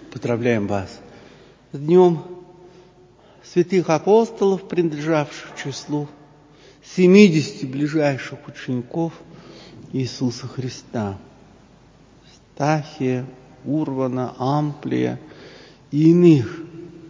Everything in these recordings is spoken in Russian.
Поздравляем вас с Днем святых апостолов, принадлежавших к числу 70 ближайших учеников Иисуса Христа. Стахия, Урвана, Амплия и иных.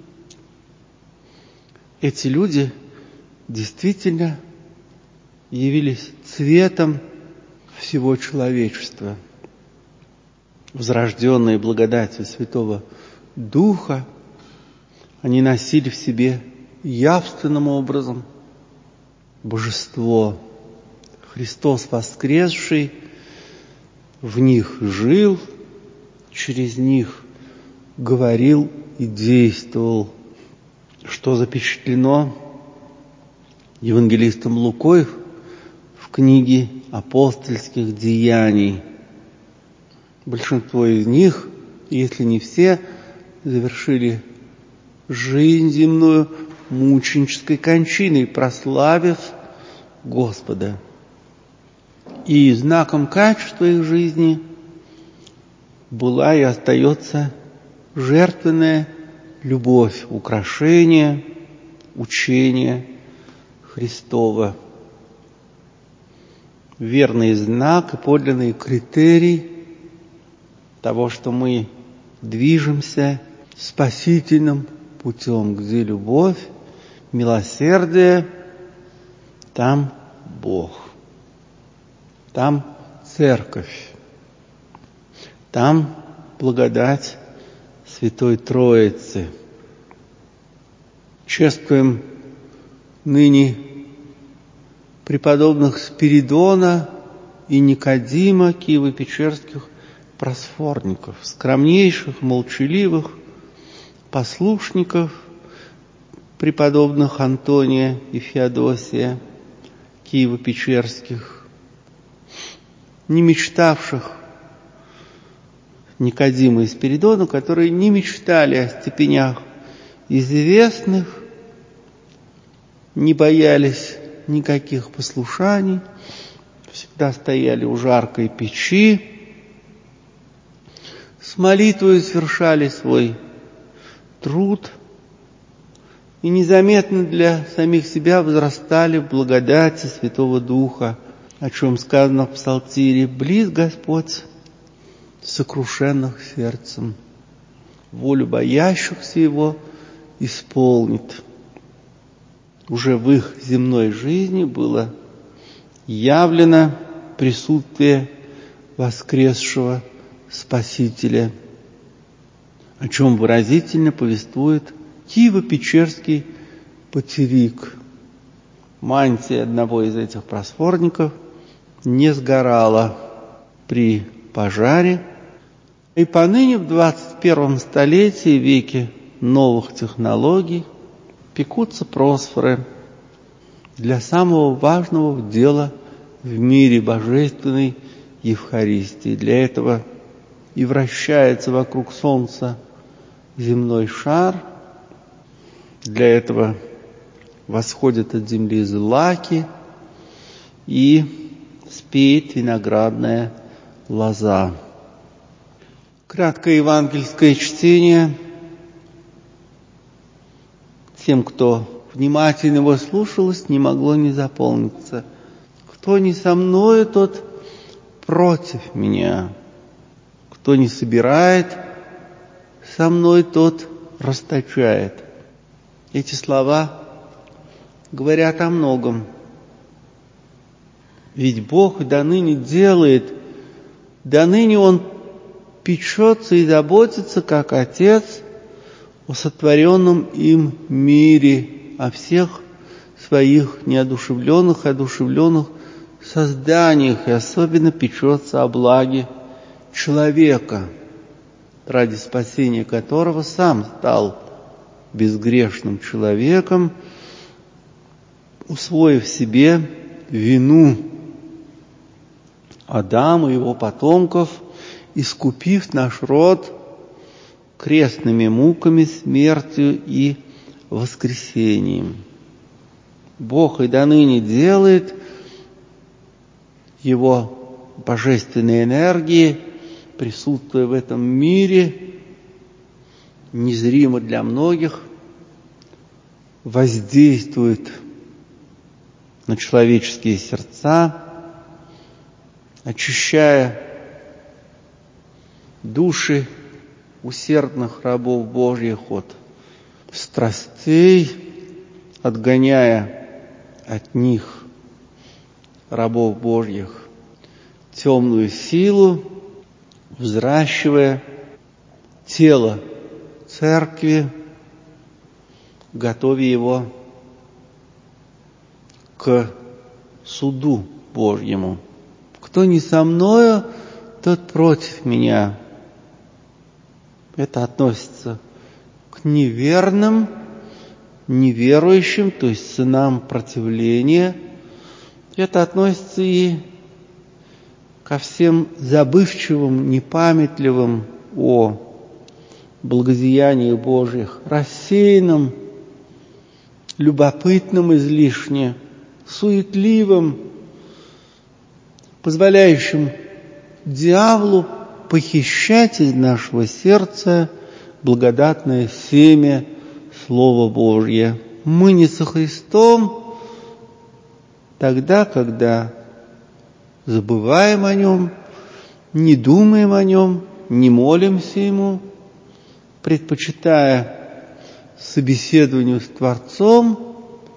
Эти люди действительно явились цветом всего человечества. Возрожденные благодатью Святого Духа, они носили в себе явственным образом Божество. Христос воскресший в них жил, через них говорил и действовал, что запечатлено евангелистом Лукой в книге апостольских деяний. Большинство из них, если не все, завершили жизнь земную мученической кончиной, прославив Господа. И знаком качества их жизни была и остается жертвенная любовь, украшение, учение Христова. Верный знак и подлинный критерий того, что мы движемся спасительным путем, где любовь, милосердие, там Бог, там Церковь, там благодать Святой Троицы. Чествуем ныне преподобных Спиридона и Никодима Киево-Печерских просфорников, скромнейших, молчаливых, послушников преподобных Антония и Феодосия Киево-Печерских, не мечтавших Никодима и Спиридона, которые не мечтали о степенях известных, не боялись никаких послушаний, всегда стояли у жаркой печи, с молитвой совершали свой труд и незаметно для самих себя возрастали в благодати Святого Духа, о чем сказано в Псалтире: «Близ Господь сокрушенных сердцем, волю боящихся Его исполнит». Уже в их земной жизни было явлено присутствие воскресшего Спасителя, о чем выразительно повествует Киево-Печерский потерик. Мантия одного из этих просфорников не сгорала при пожаре, и поныне в 21 столетии, веке новых технологий, пекутся просфоры для самого важного дела в мире божественной Евхаристии. Для этого и вращается вокруг Солнца земной шар, для этого восходят от земли злаки и спеет виноградная лоза. Краткое евангельское чтение. Тем, кто внимательно его слушалось, не могло не заполниться. Кто не со мною, тот против меня. Кто не собирает со мной, тот расточает. Эти слова говорят о многом. Ведь Бог доныне делает, доныне Он печется и заботится, как Отец, о сотворенном им мире, о всех своих неодушевленных и одушевленных созданиях, и особенно печется о благе человека, ради спасения которого сам стал безгрешным человеком, усвоив себе вину Адама и его потомков, искупив наш род крестными муками, смертью и воскресением. Бог и доныне делает, Его божественной энергии, присутствуя в этом мире, незримо для многих, воздействует на человеческие сердца, очищая души усердных рабов Божьих от страстей, отгоняя от них, рабов Божьих, темную силу, взращивая тело церкви, готовя его к суду Божьему. Кто не со мною, тот против меня. Это относится к неверным, неверующим, то есть сынам противления. Это относится и ко всем забывчивым, непамятливым о благодеяниях Божьих, рассеянным, любопытным излишне, суетливым, позволяющим дьяволу похищать из нашего сердца благодатное семя Слова Божье. Мы не со Христом тогда, когда забываем о Нем, не думаем о Нем, не молимся Ему, предпочитая собеседованию с Творцом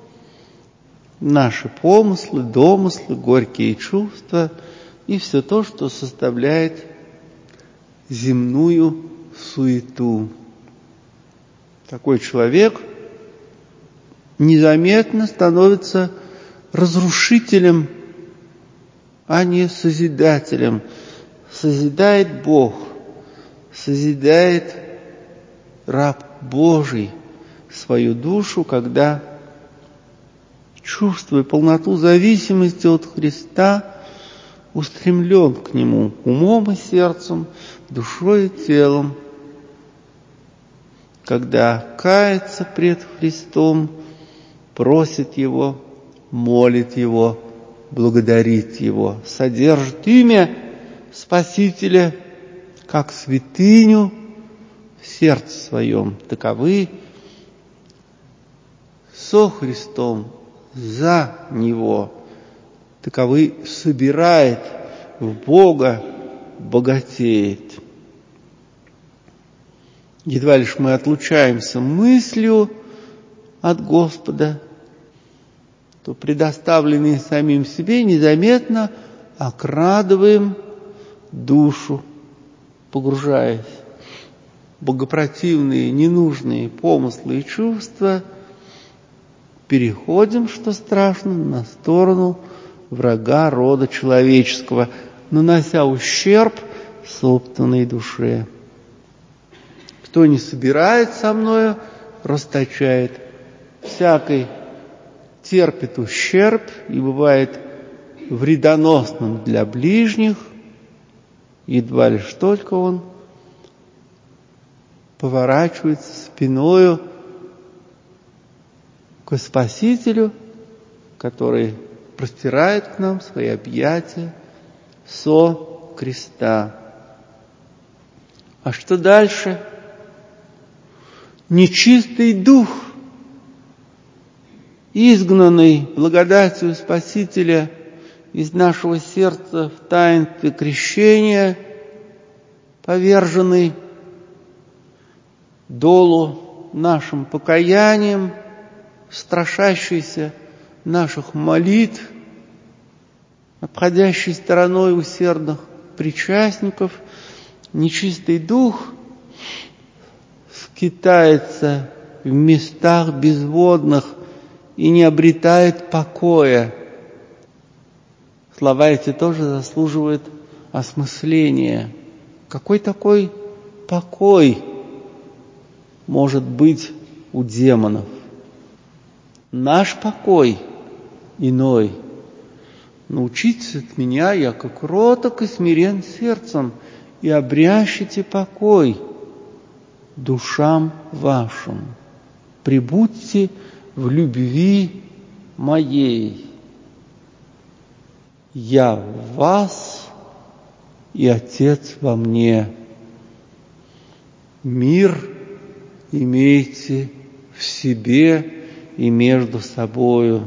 наши помыслы, домыслы, горькие чувства и все то, что составляет земную суету. Такой человек незаметно становится разрушителем, а не созидателем. Созидает Бог, созидает раб Божий свою душу, когда, чувствуя полноту зависимости от Христа, устремлен к Нему умом и сердцем, душой и телом, когда кается пред Христом, просит Его, молит Его, благодарит Его, содержит имя Спасителя как святыню в сердце своем. Таковы со Христом, за Него. Таковы собирает в Бога, богатеет. Едва лишь мы отлучаемся мыслью от Господа, то предоставленные самим себе незаметно окрадываем душу, погружаясь в богопротивные, ненужные помыслы и чувства, переходим, что страшно, на сторону врага рода человеческого, нанося ущерб собственной душе. Кто не собирает со мною, расточает, всякий терпит ущерб и бывает вредоносным для ближних, едва лишь только он поворачивается спиною к Спасителю, который простирает к нам свои объятия со креста. А что дальше? Нечистый дух, изгнанный благодатью Спасителя из нашего сердца в таинстве крещения, поверженный долу нашим покаянием, страшащийся наших молитв, обходящий стороной усердных причастников, нечистый дух скитается в местах безводных и не обретает покоя. Слова эти тоже заслуживают осмысления. Какой такой покой может быть у демонов? Наш покой иной. Научитесь от меня, яко кроток и смирен сердцем, и обрящите покой душам вашим. Пребудьте в любви моей. Я в вас, и Отец во мне. Мир имейте в себе и между собою.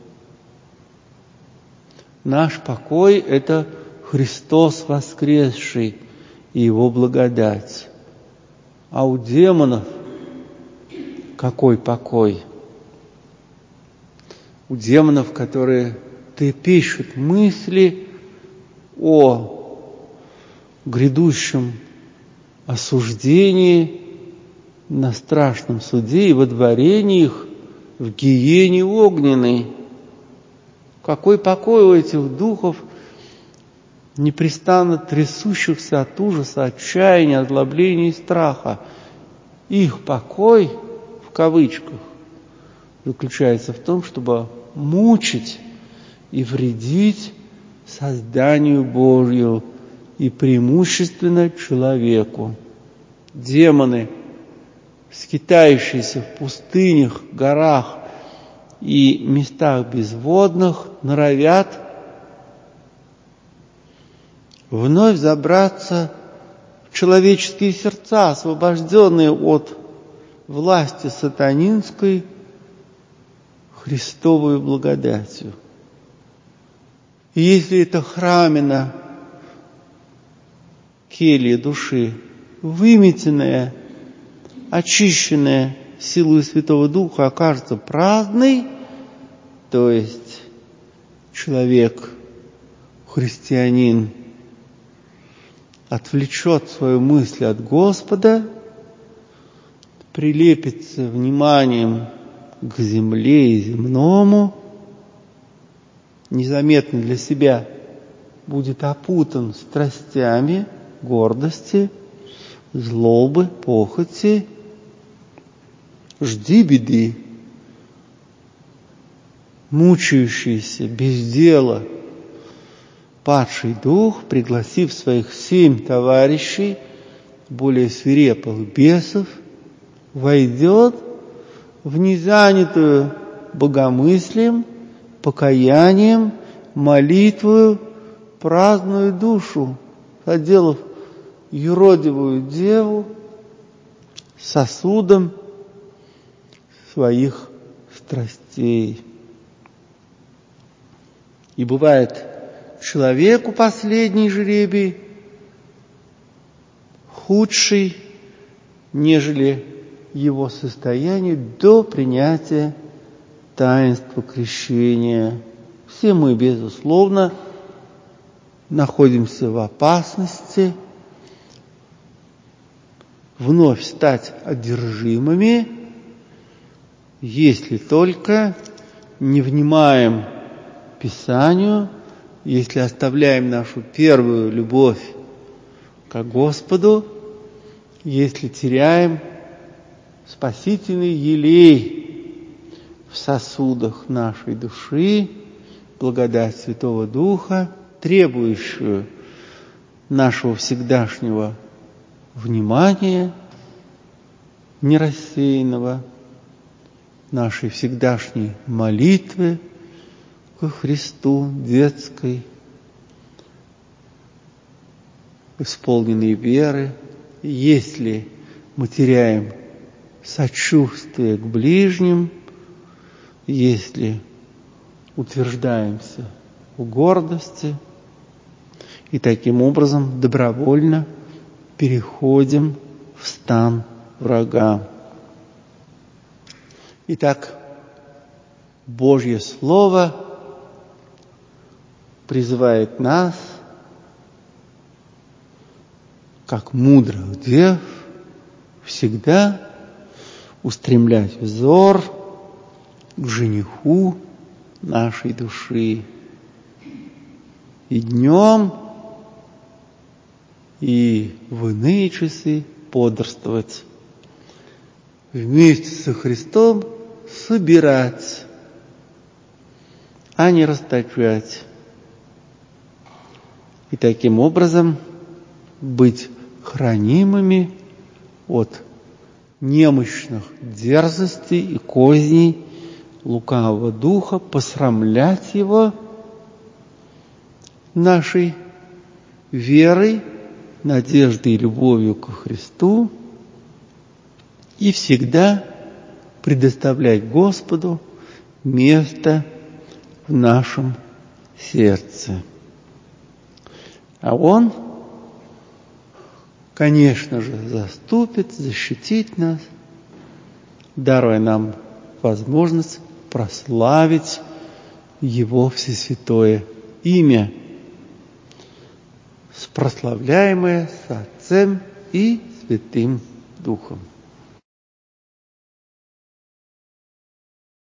Наш покой – это Христос воскресший и Его благодать. А у демонов какой покой? У демонов, которые трепещут мысли о грядущем осуждении, на страшном суде и водворении их в гиене огненной. Какой покой у этих духов, непрестанно трясущихся от ужаса, отчаяния, озлобления и страха. Их покой, в кавычках, заключается в том, чтобы мучить и вредить созданию Божью и преимущественно человеку. Демоны, скитающиеся в пустынях, горах и местах безводных, норовят вновь забраться в человеческие сердца, освобожденные от власти сатанинской Христовой благодатью. И если эта храмина, келья души, выметенная, очищенная силой Святого Духа, окажется праздной, то есть человек, христианин, отвлечет свою мысль от Господа, прилепится вниманием к земле и земному, незаметно для себя будет опутан страстями гордости, злобы, похоти. Жди беды. Мучающийся без дела падший дух, пригласив своих 7 товарищей, более свирепых бесов, войдет в незанятую богомыслием, покаянием, молитвою праздную душу, соделав юродивую деву сосудом своих страстей. И бывает человеку последний жребий худший, нежели его состояние до принятия таинства крещения. Все мы, безусловно, находимся в опасности вновь стать одержимыми, если только не внимаем Писанию, если оставляем нашу первую любовь к Господу, если теряем спасительный елей в сосудах нашей души, благодать Святого Духа, требующую нашего всегдашнего внимания, нерассеянного, нашей всегдашней молитвы ко Христу, детской, исполненной веры. Если мы теряем сочувствие к ближним, если утверждаемся в гордости и таким образом добровольно переходим в стан врага. Итак, Божье Слово призывает нас, как мудрых дев, всегда устремлять взор к жениху нашей души. И днем, и в иные часы бодрствовать. Вместе со Христом собирать, а не расточать. И таким образом быть хранимыми от немощных дерзостей и козней лукавого духа, посрамлять его нашей верой, надеждой и любовью ко Христу, и всегда предоставлять Господу место в нашем сердце. А Он, конечно же, заступит, защитит нас, даруя нам возможность прославить Его всесвятое имя, прославляемое с Отцем и Святым Духом.